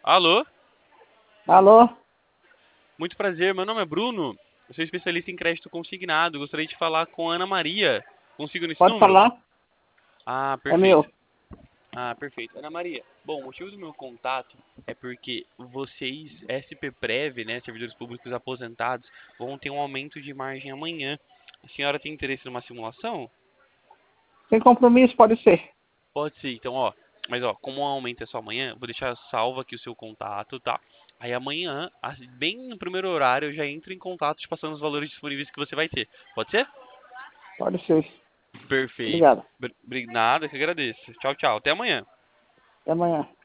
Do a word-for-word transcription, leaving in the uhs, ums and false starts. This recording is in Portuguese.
Alô? Alô? Muito prazer, meu nome é Bruno. Eu sou especialista em crédito consignado. Gostaria de falar com a Ana Maria. Consigo nesse Pode número? falar? Ah, É perfeito. meu. Ah, perfeito. Ana Maria, bom, o motivo do meu contato é porque vocês, S P Prev, né, servidores públicos aposentados, vão ter um aumento de margem amanhã. A senhora tem interesse numa simulação? Sem compromisso, pode ser. Pode ser, então, ó. Mas, ó, como o aumento é só amanhã, eu vou deixar salvo aqui o seu contato, tá? Aí amanhã, assim, bem no primeiro horário, eu já entro em contato te passando os valores disponíveis que você vai ter. Pode ser? Pode ser. Perfeito. Obrigado. Br- Nada, que agradeço. Tchau, tchau. Até amanhã. Até amanhã.